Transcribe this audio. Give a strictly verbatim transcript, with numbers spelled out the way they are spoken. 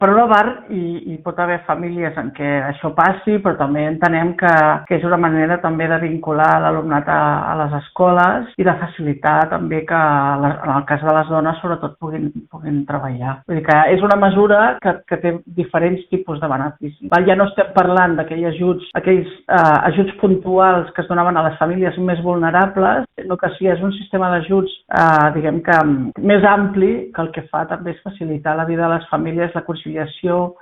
Per una part, hi, hi pot haver famílies en què això passi, però també entenem que, que és una manera també de vincular l'alumnat a, a les escoles i de facilitar també que, la, en el cas de les dones, sobretot puguin, puguin treballar. Vull dir que és una mesura que, que té diferents tipus de beneficis. Ja no estem parlant d'aquells ajuts, aquells eh, ajuts puntuals que es donaven a les famílies més vulnerables, sinó que sí, és un sistema d'ajuts, eh, diguem que més ampli, que el que fa també és facilitar la vida de les famílies, la conciliació